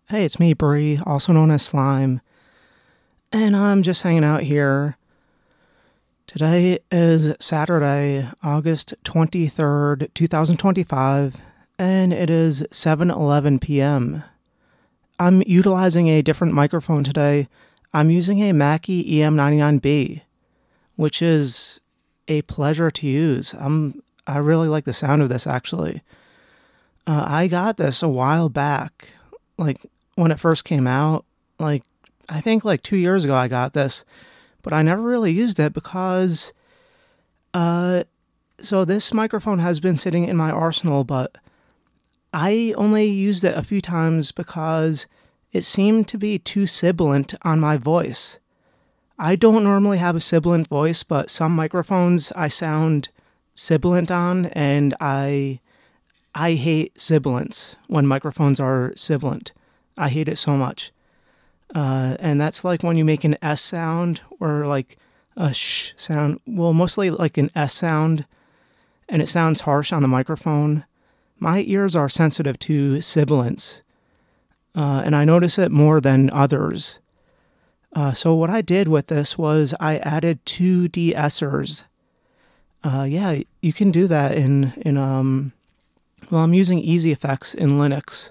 Hey, it's me, Bree, also known as Slime, and I'm just hanging out here. Today is Saturday, August 23rd, 2025, and it is 7:11 p.m. I'm utilizing a different microphone today. I'm using a Mackie EM99B, which is a pleasure to use. I really like the sound of this, actually. I got this a while back, like when it first came out. I think 2 years ago I got this, but I never really used it because so this microphone has been sitting in my arsenal, but I only used it a few times because it seemed to be too sibilant on my voice. I don't normally have a sibilant voice, but some microphones I sound sibilant on, and I hate sibilants when microphones are sibilant. I hate it so much. And that's like when you make an S sound or like a sh sound. Well, mostly like an S sound, and it sounds harsh on the microphone. My ears are sensitive to sibilants, and I notice it more than others. So what I did with this was I added two de-essers. Yeah, you can do that well, I'm using Easy Effects in Linux.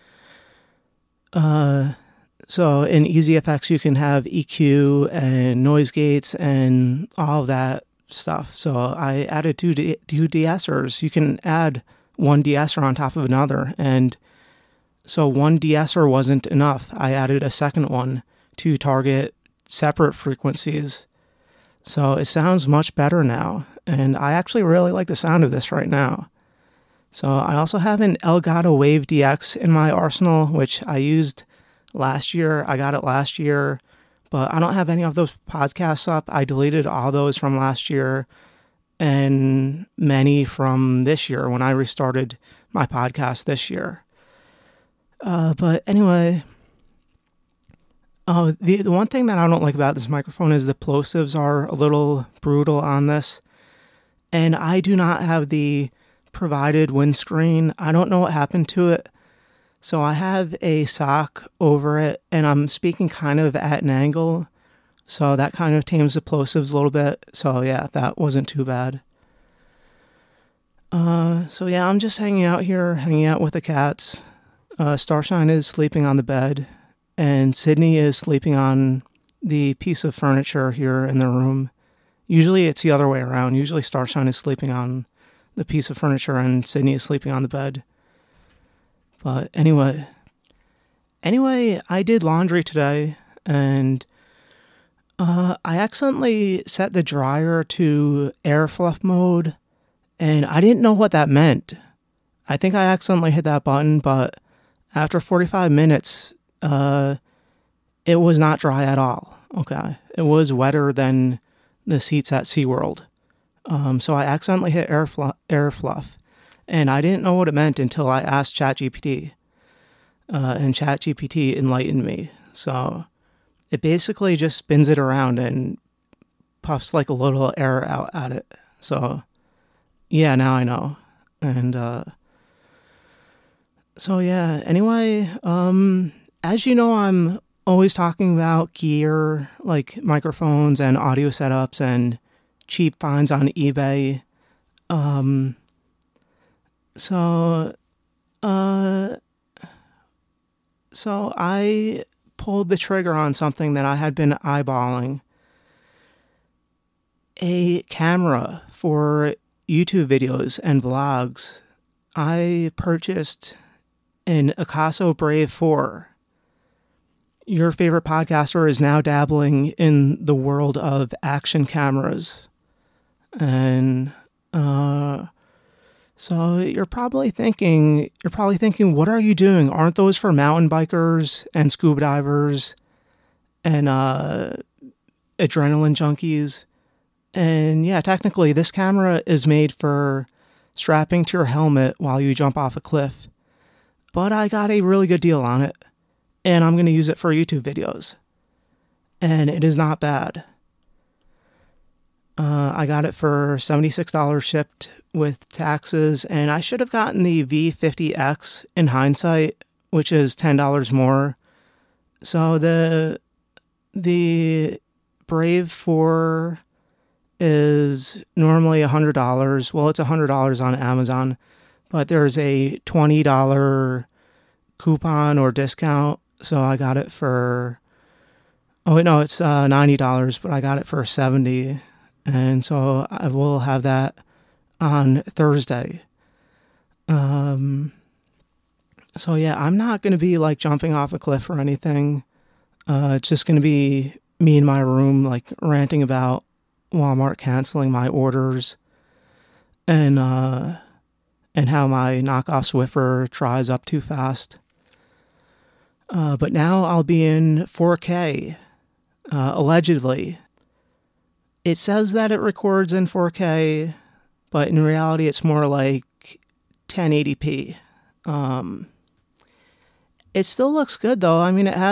So in Easy Effects, you can have EQ and noise gates and all of that stuff. So I added two de-essers. You can add one de-esser on top of another. And so one de-esser wasn't enough. I added a second one to target separate frequencies. So it sounds much better now. And I actually really like the sound of this right now. So I also have an Elgato Wave DX in my arsenal, which I used last year. I got it last year, but I don't have any of those podcasts up. I deleted all those from last year and many from this year when I restarted my podcast this year. But anyway, the one thing that I don't like about this microphone is the plosives are a little brutal on this, and I do not have the provided windscreen. I don't know what happened to it. So I have a sock over it, and I'm speaking kind of at an angle. So that kind of tames the plosives a little bit. So yeah, that wasn't too bad. So yeah, I'm just hanging out here, hanging out with the cats. Starshine is sleeping on the bed, and Sydney is sleeping on the piece of furniture here in the room. Usually it's the other way around. Usually Starshine is sleeping on the piece of furniture and Sydney is sleeping on the bed. But anyway, I did laundry today, and I accidentally set the dryer to air fluff mode, and I didn't know what that meant. I think I accidentally hit that button, but after 45 minutes, it was not dry at all. Okay, it was wetter than the seats at SeaWorld. So I accidentally hit air fluff, and I didn't know what it meant until I asked ChatGPT, and ChatGPT enlightened me. So it basically just spins it around and puffs like a little air out at it. So yeah, now I know. And so yeah, anyway, as you know, I'm always talking about gear, like microphones and audio setups and cheap finds on eBay. So I pulled the trigger on something that I had been eyeballing. A camera for YouTube videos and vlogs. I purchased an Akaso Brave 4. Your favorite podcaster is now dabbling in the world of action cameras. And so you're probably thinking, what are you doing? Aren't those for mountain bikers and scuba divers and adrenaline junkies? And yeah, technically this camera is made for strapping to your helmet while you jump off a cliff. But I got a really good deal on it, and I'm going to use it for YouTube videos. And it is not bad. I got it for $76 shipped with taxes, and I should have gotten the V50X in hindsight which is $10 more. So the Brave 4 is normally $100. Well, it's $100 on Amazon, but there's a $20 coupon or discount. So I got it for, oh wait, no, it's $90, but I got it for $70. And so I will have that on Thursday. So yeah, I'm not going to be like jumping off a cliff or anything. It's just going to be me in my room, like ranting about Walmart canceling my orders and how my knockoff Swiffer tries up too fast. But now I'll be in 4K, allegedly. It says that it records in 4K, but in reality it's more like 1080p. It still looks good though. I mean, it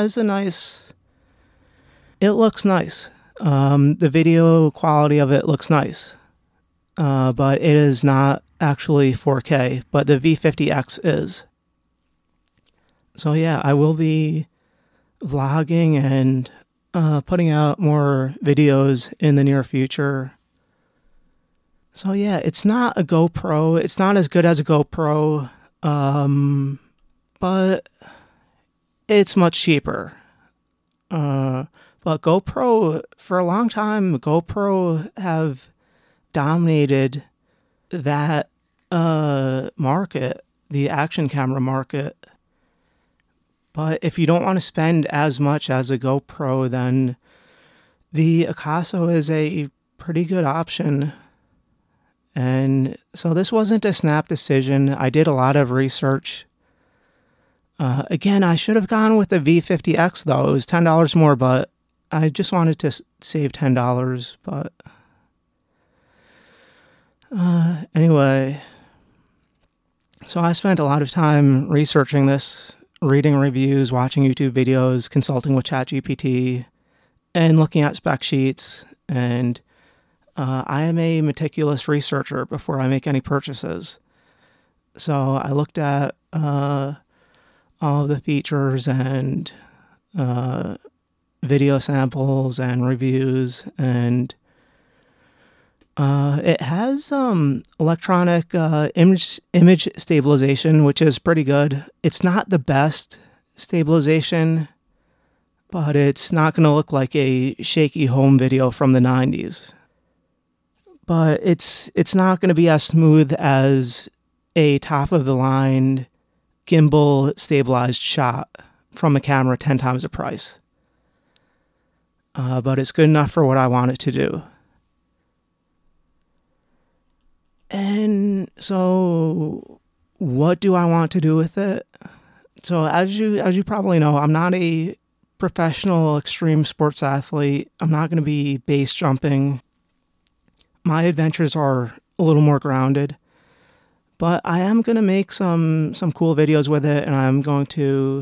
looks nice. The video quality of it looks nice. But it is not actually 4K, but the V50X is. So yeah, I will be vlogging and putting out more videos in the near future. So yeah, it's not a GoPro. It's not as good as a GoPro, but it's much cheaper. But GoPro, for a long time, GoPro have dominated that market, the action camera market. But if you don't want to spend as much as a GoPro, then the Akaso is a pretty good option. And so this wasn't a snap decision. I did a lot of research. Again, I should have gone with the V50X though. It was $10 more, but I just wanted to save $10. But anyway, so I spent a lot of time researching this, reading reviews, watching YouTube videos, consulting with ChatGPT, and looking at spec sheets. And I am a meticulous researcher before I make any purchases. So I looked at all of the features and video samples and reviews, and it has electronic image stabilization, which is pretty good. It's not the best stabilization, but it's not going to look like a shaky home video from the 90s. But it's not going to be as smooth as a top-of-the-line gimbal stabilized shot from a camera 10 times the price. But it's good enough for what I want it to do. And so what do I want to do with it? So as you probably know, I'm not a professional extreme sports athlete. I'm not going to be base jumping. My adventures are a little more grounded. But I am going to make some cool videos with it, and I'm going to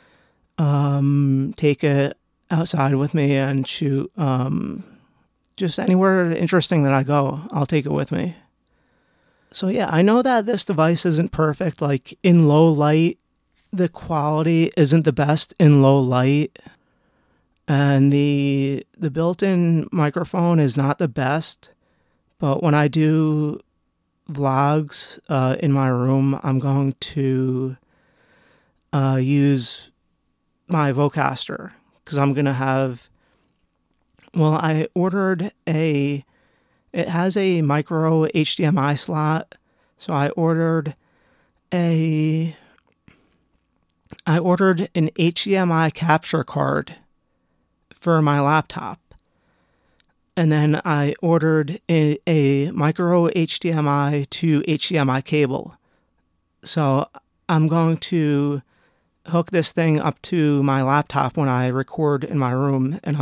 take it outside with me and shoot just anywhere interesting that I go. I'll take it with me. So yeah, I know that this device isn't perfect. Like in low light, the quality isn't the best in low light. And the built-in microphone is not the best. But when I do vlogs in my room, I'm going to use my Vocaster, because I'm going to have, well, I ordered it has a micro HDMI slot, so I ordered an HDMI capture card for my laptop. And then I ordered a micro HDMI to HDMI cable. So I'm going to hook this thing up to my laptop when I record in my room, and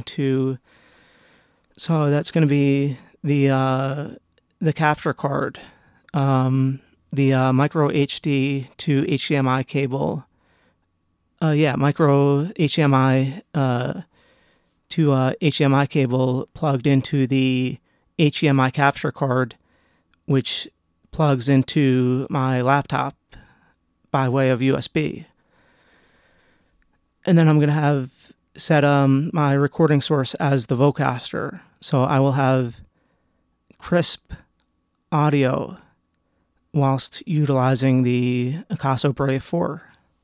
so that's going to be the capture card, the micro HD to HDMI cable. Micro HDMI to HDMI cable plugged into the HDMI capture card, which plugs into my laptop by way of USB. And then I'm going to have set my recording source as the Vocaster. So I will have crisp audio whilst utilizing the Akaso Brave 4.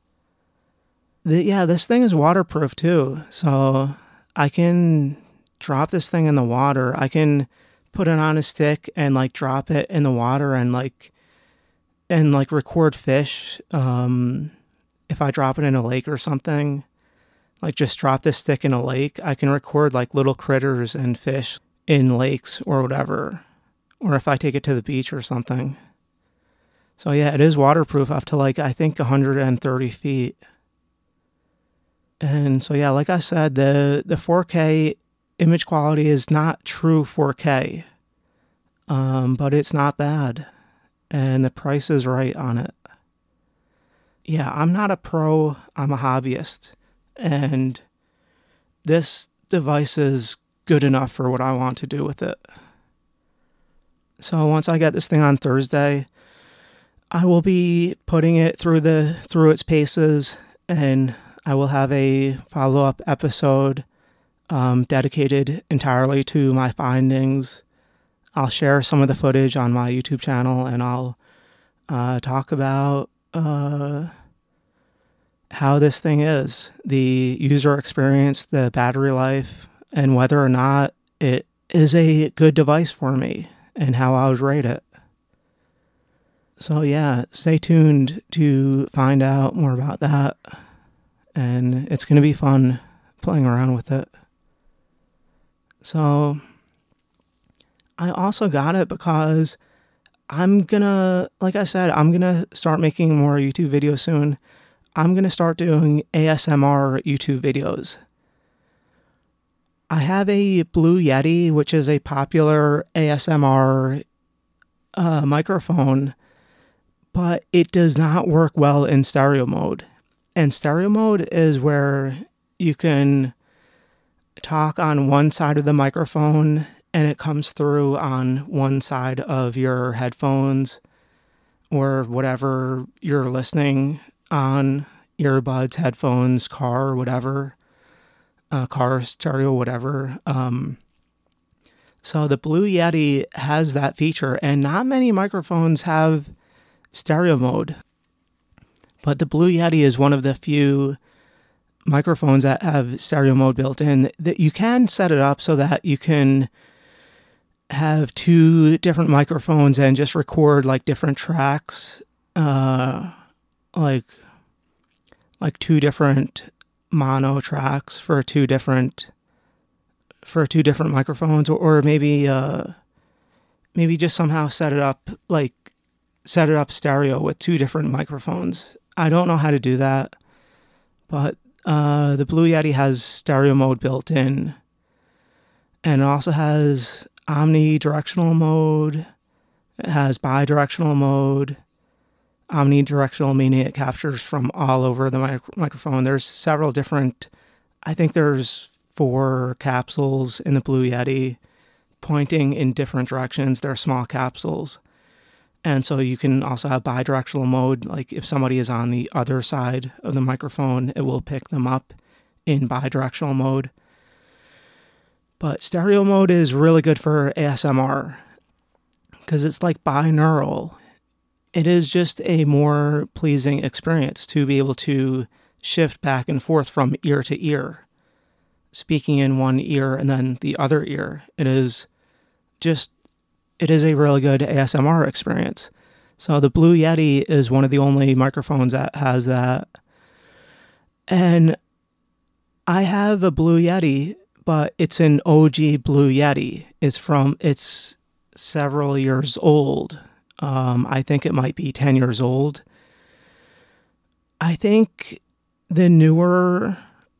This thing is waterproof too. So I can drop this thing in the water. I can put it on a stick and like drop it in the water and record fish. If I drop it in a lake or something, like just drop this stick in a lake, I can record like little critters and fish in lakes or whatever. Or if I take it to the beach or something. So yeah, it is waterproof up to like, I think 130 feet. And so yeah, like I said, the 4K image quality is not true 4K. But it's not bad. And the price is right on it. Yeah, I'm not a pro, I'm a hobbyist. And this device is good enough for what I want to do with it. So once I get this thing on Thursday, I will be putting it through its paces, and I will have a follow-up episode dedicated entirely to my findings. I'll share some of the footage on my YouTube channel, and I'll talk about how this thing is, the user experience, the battery life, and whether or not it is a good device for me, and how I would rate it. So yeah, stay tuned to find out more about that, and it's going to be fun playing around with it. So I also got it because I'm gonna start making more YouTube videos soon. I'm gonna start doing ASMR YouTube videos. I have a Blue Yeti, which is a popular ASMR microphone, but it does not work well in stereo mode. And stereo mode is where you can talk on one side of the microphone and it comes through on one side of your headphones or whatever you're listening on, earbuds, headphones, car, whatever, car stereo, whatever. So the Blue Yeti has that feature, and not many microphones have stereo mode. But the Blue Yeti is one of the few microphones that have stereo mode built in. That you can set it up so that you can have two different microphones and just record like different tracks, like two different mono tracks for two different microphones, or maybe just somehow set it up stereo with two different microphones. I don't know how to do that, but the Blue Yeti has stereo mode built in, and it also has omnidirectional mode. It has bidirectional mode. Omnidirectional meaning it captures from all over the microphone. There's several different, I think there's 4 capsules in the Blue Yeti pointing in different directions. They're small capsules. And so you can also have bidirectional mode. Like if somebody is on the other side of the microphone, it will pick them up in bidirectional mode. But stereo mode is really good for ASMR because it's like binaural. It is just a more pleasing experience to be able to shift back and forth from ear to ear, speaking in one ear and then the other ear. It is a really good ASMR experience. So the Blue Yeti is one of the only microphones that has that. And I have a Blue Yeti, but it's an OG Blue Yeti. It's several years old. I think it might be 10 years old. I think the newer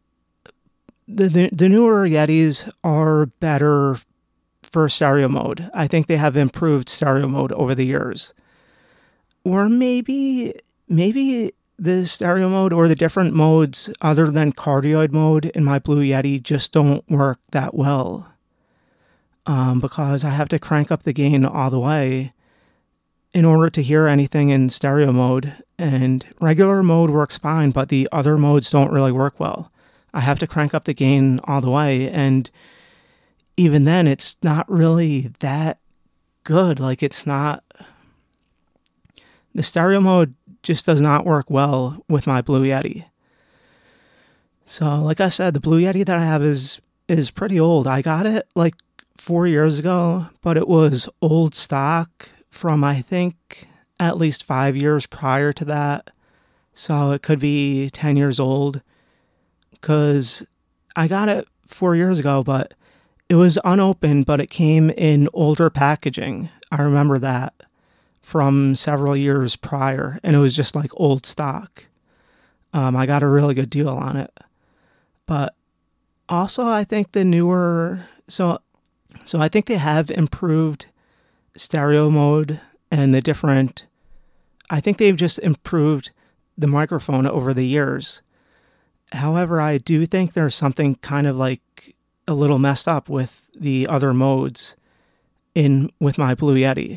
Yetis are better for stereo mode. I think they have improved stereo mode over the years. Or maybe the stereo mode or the different modes other than cardioid mode in my Blue Yeti just don't work that well. Because I have to crank up the gain all the way in order to hear anything in stereo mode. And regular mode works fine, but the other modes don't really work well. I have to crank up the gain all the way. And even then, it's not really that good. Like, it's not, the stereo mode just does not work well with my Blue Yeti. So, like I said, the Blue Yeti that I have is pretty old. I got it like 4 years ago, but it was old stock from, I think, at least 5 years prior to that. So it could be 10 years old, because I got it 4 years ago, but it was unopened, but it came in older packaging. I remember that from several years prior, and it was just like old stock. I got a really good deal on it. But also, I think the newer, so I think they have improved stereo mode and the different, I think they've just improved the microphone over the years. However, I do think there's something kind of like a little messed up with the other modes with my Blue Yeti.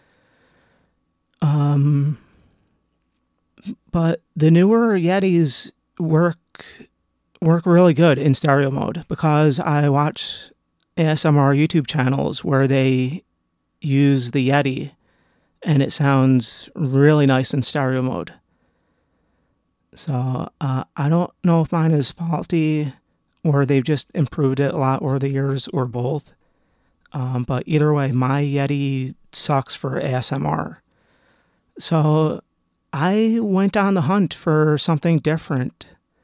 But the newer Yetis work really good in stereo mode, because I watch ASMR YouTube channels where they use the Yeti and it sounds really nice in stereo mode. So I don't know if mine is faulty or they've just improved it a lot over the years, or both. But either way, my Yeti sucks for ASMR. So I went on the hunt for something different.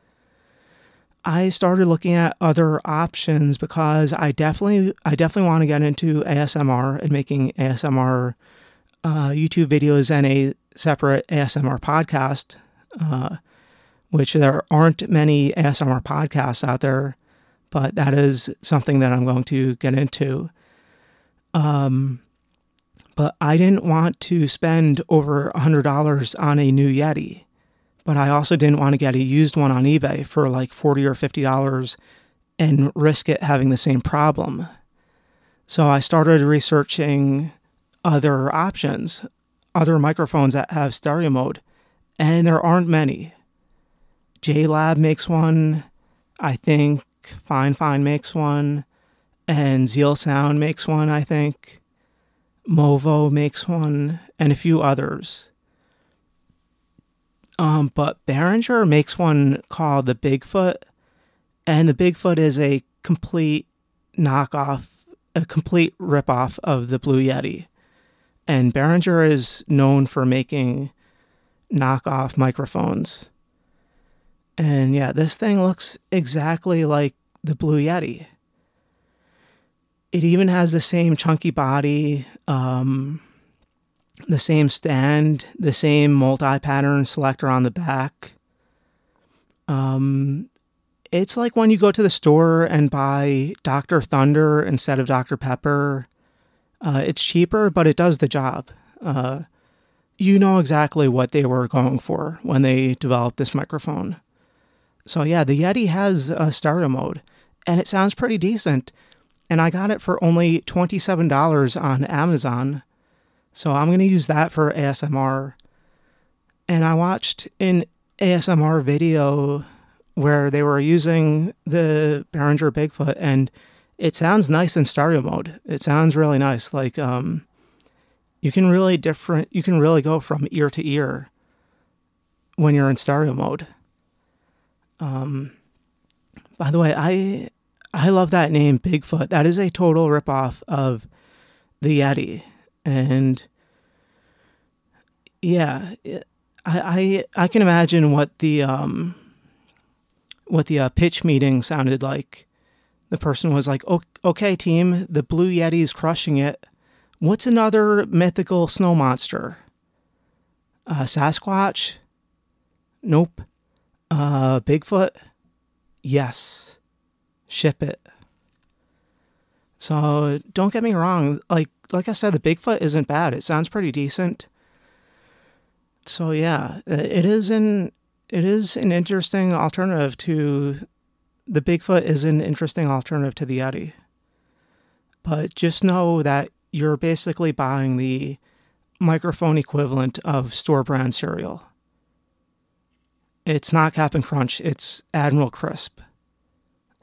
I started looking at other options, because I definitely want to get into ASMR and making ASMR YouTube videos and a separate ASMR podcast, which there aren't many ASMR podcasts out there, but that is something that I'm going to get into. But I didn't want to spend over $100 on a new Yeti. But I also didn't want to get a used one on eBay for like $40 or $50 and risk it having the same problem. So I started researching other options, other microphones that have stereo mode, and there aren't many. JLab makes one, I think Fine makes one, and Zeal Sound makes one, I think. Movo makes one, and a few others. But Behringer makes one called the Bigfoot, and the Bigfoot is a complete knockoff, a complete ripoff of the Blue Yeti. And Behringer is known for making knockoff microphones. And yeah, this thing looks exactly like the Blue Yeti. It even has the same chunky body, the same stand, the same multi-pattern selector on the back. It's like when you go to the store and buy Dr. Thunder instead of Dr. Pepper. It's cheaper, but it does the job. You know exactly what they were going for when they developed this microphone. So yeah, the Yeti has a stereo mode, and it sounds pretty decent. And I got it for only $27 on Amazon. So I'm going to use that for ASMR. And I watched an ASMR video where they were using the Behringer Bigfoot, and it sounds nice in stereo mode. It sounds really nice. Like, you can really go from ear to ear when you're in stereo mode. By the way, I love that name, Bigfoot. That is a total ripoff of the Yeti. And yeah, I can imagine what the pitch meeting sounded like. The person was like, "Okay, team, the Blue Yeti's crushing it. What's another mythical snow monster? Sasquatch? Nope. Bigfoot? Yes. Ship it." So don't get me wrong. Like I said, the Bigfoot isn't bad. It sounds pretty decent. So yeah, it is an interesting alternative to the Bigfoot is an interesting alternative to the Yeti. But just know that you're basically buying the microphone equivalent of store brand cereal. It's not Cap'n Crunch, it's Admiral Crisp.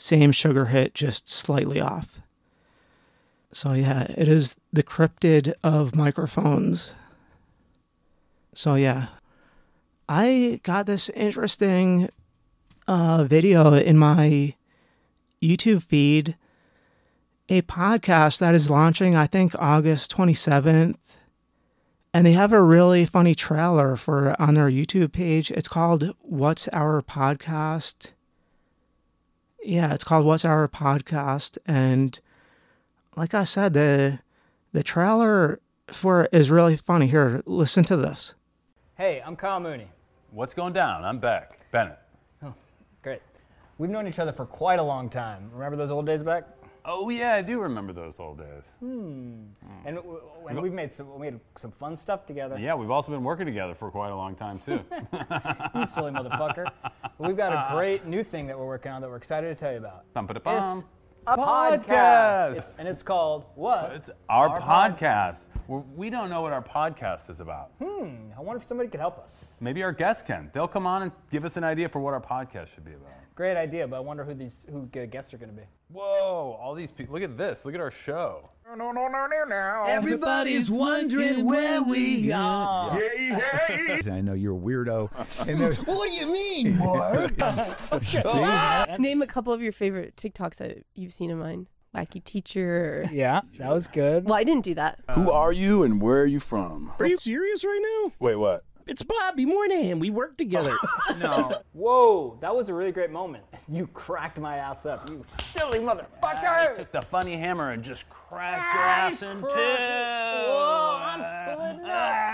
same sugar hit, just slightly off. So yeah, it is the cryptid of microphones. So yeah, I got this interesting video in my YouTube feed, a podcast that is launching, I think, August 27th. And they have a really funny trailer on their YouTube page. It's called What's Our Podcast? Yeah, it's called What's Our Podcast? And like I said, the trailer for it is really funny. Here, listen to this. Hey, I'm Kyle Mooney. What's going down? I'm Beck Bennett. Oh, great. We've known each other for quite a long time. Remember those old days back? Oh yeah, I do remember those old days. And we made some fun stuff together. Yeah, we've also been working together for quite a long time too. You silly motherfucker. We've got a great new thing that we're working on that we're excited to tell you about. Bum-ba-da-bum. It's a podcast. And it's called what? It's our podcast. We don't know what our podcast is about. I wonder if somebody could help us. Maybe our guests can. They'll come on and give us an idea for what our podcast should be about. Great idea, but I wonder who guests are going to be. Whoa, all these people. Look at this. Look at our show. Everybody's wondering where we are. I know you're a weirdo. What do you mean, Mark? Oh, shit. Name a couple of your favorite TikToks that you've seen of mine. Wacky Teacher. Yeah, that was good. Well, I didn't do that. Who are you and where are you from? Are you serious right now? Wait, what? It's Bobby Moynihan. We work together. No. Whoa, that was a really great moment. You cracked my ass up. You silly motherfucker. I took the funny hammer and just cracked your ass in two. Whoa, I'm splitting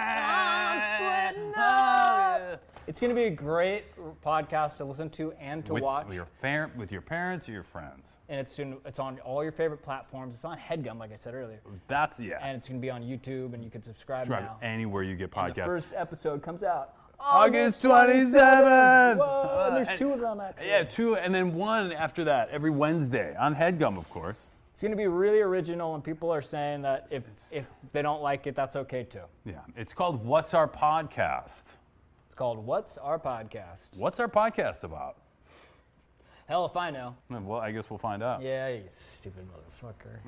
up. It's going to be a great podcast to listen to and to watch. With your parents or your friends. And it's on all your favorite platforms. It's on HeadGum, like I said earlier. Yeah. And it's going to be on YouTube, and you can subscribe now. Anywhere you get And podcasts. the first episode comes out August 27th. Whoa, and there's two of them, actually. Yeah, two, and then one after that every Wednesday on HeadGum, of course. It's going to be really original, and people are saying that if they don't like it, that's okay too. Yeah, it's called What's Our Podcast? It's called What's Our Podcast? What's our podcast about? Hell if I know. Well, I guess we'll find out. Yeah, you stupid motherfucker.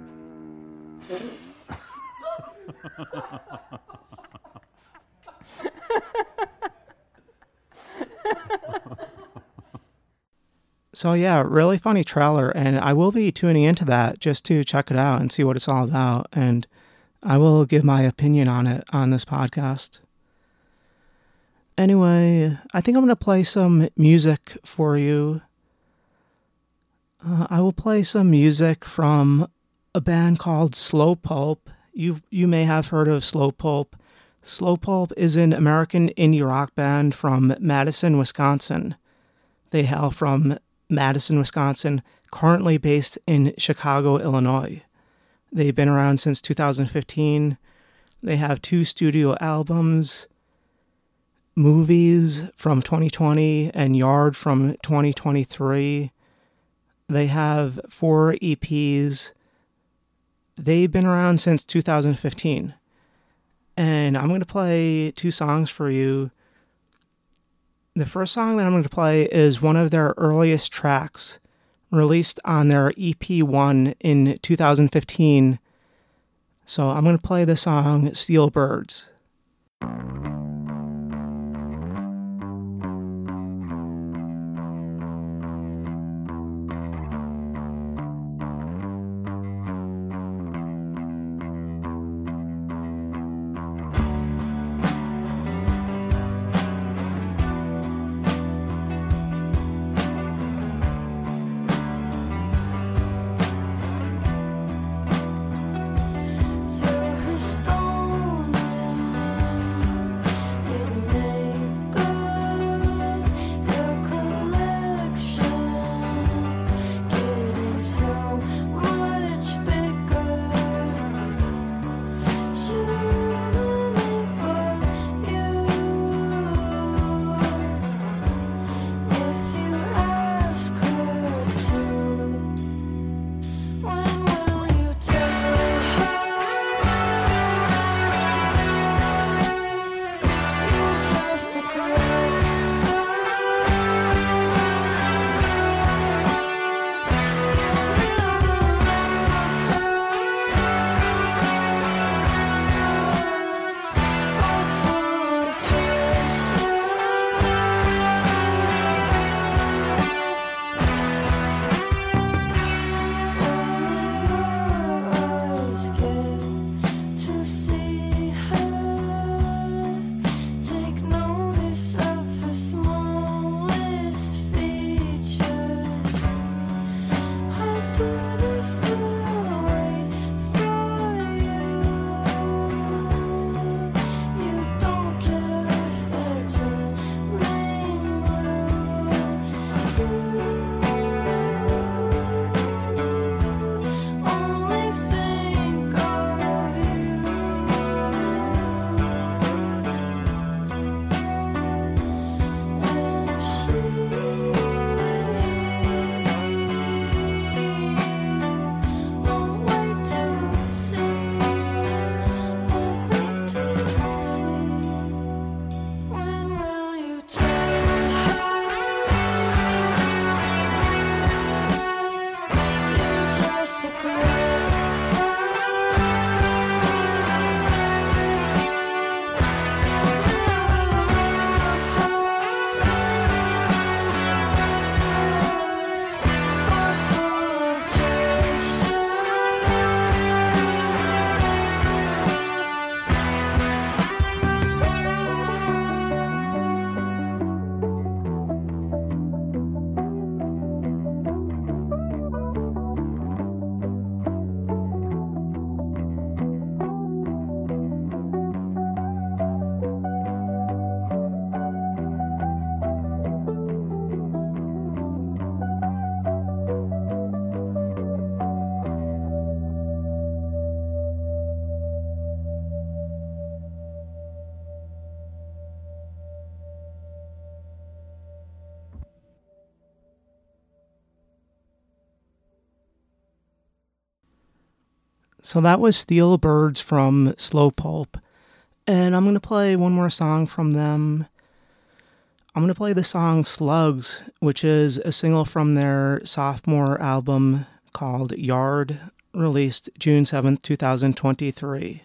So yeah, really funny trailer, and I will be tuning into that just to check it out and see what it's all about, and I will give my opinion on it on this podcast. Anyway, I think I'm going to play some music for you. I will play some music from a band called Slow Pulp. You may have heard of Slow Pulp. Slow Pulp is an American indie rock band from Madison, Wisconsin. They hail from Madison, Wisconsin, currently based in Chicago, Illinois. They've been around since 2015. They have 2 studio albums, Movies from 2020 and Yard from 2023. They have 4 EPs. They've been around since 2015. And I'm going to play 2 songs for you. The first song that I'm going to play is one of their earliest tracks, released on their EP1 in 2015. So I'm going to play the song Steel Birds. Through a storm So that was Steel Birds from Slow Pulp. And I'm going to play one more song from them. I'm going to play the song Slugs, which is a single from their sophomore album called Yard, released June 7th, 2023.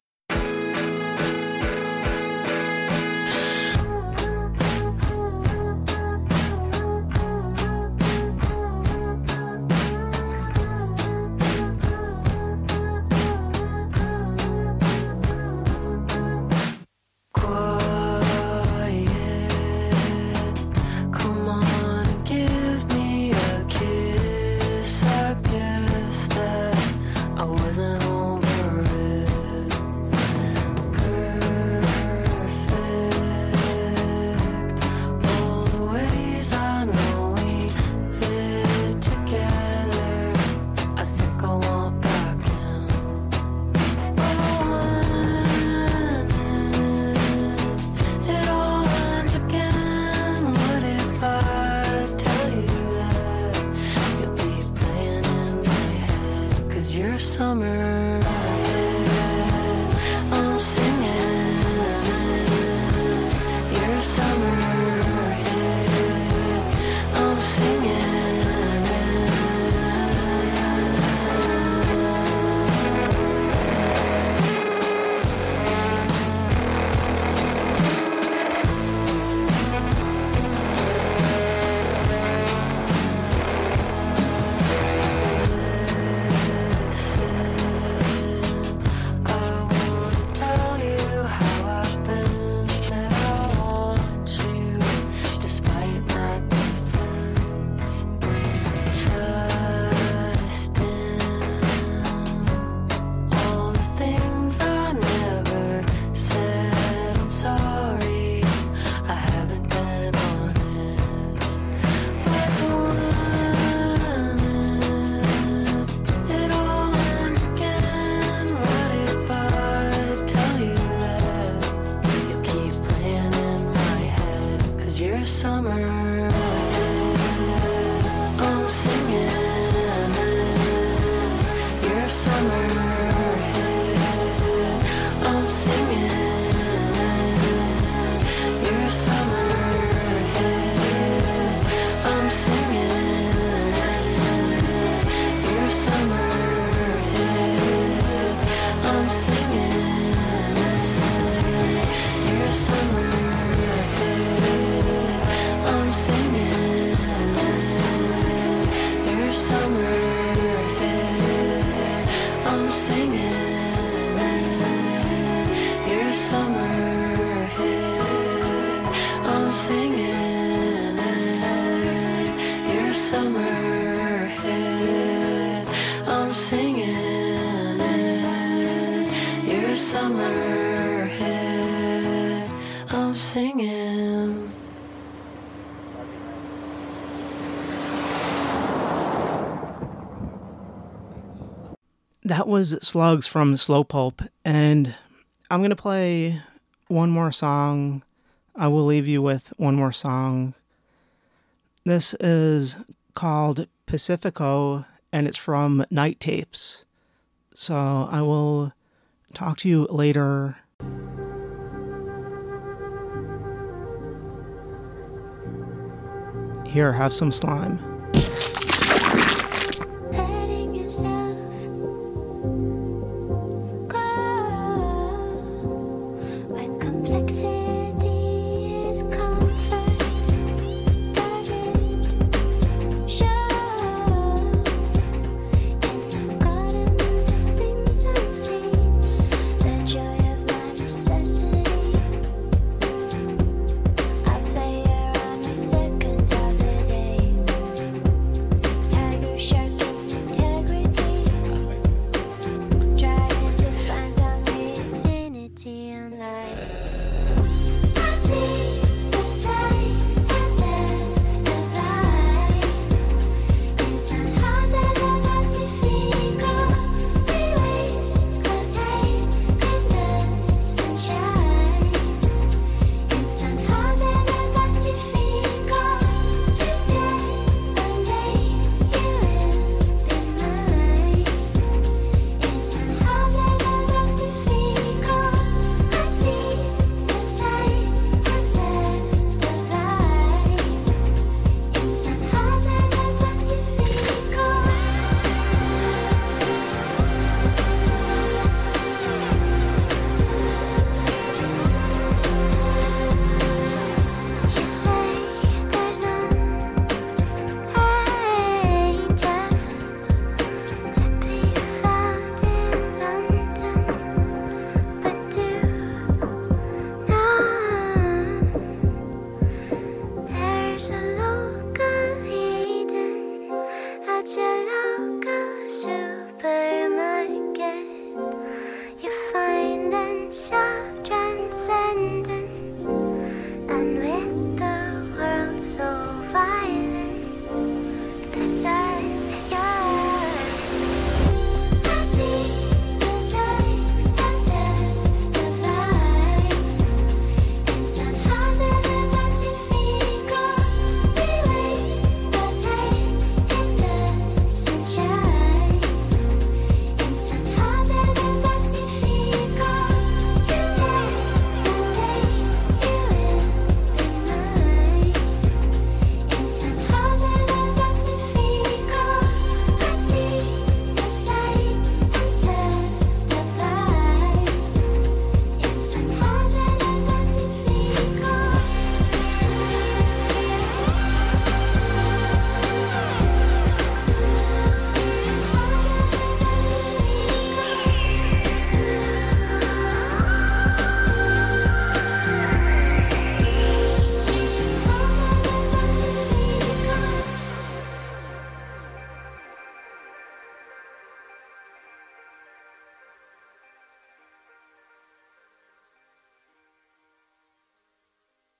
That was Slugs from Slow Pulp, and I'm going to play one more song. I will leave you with one more song. This is called Pacifico, and it's from Night Tapes. So I will talk to you later. Here, have some slime.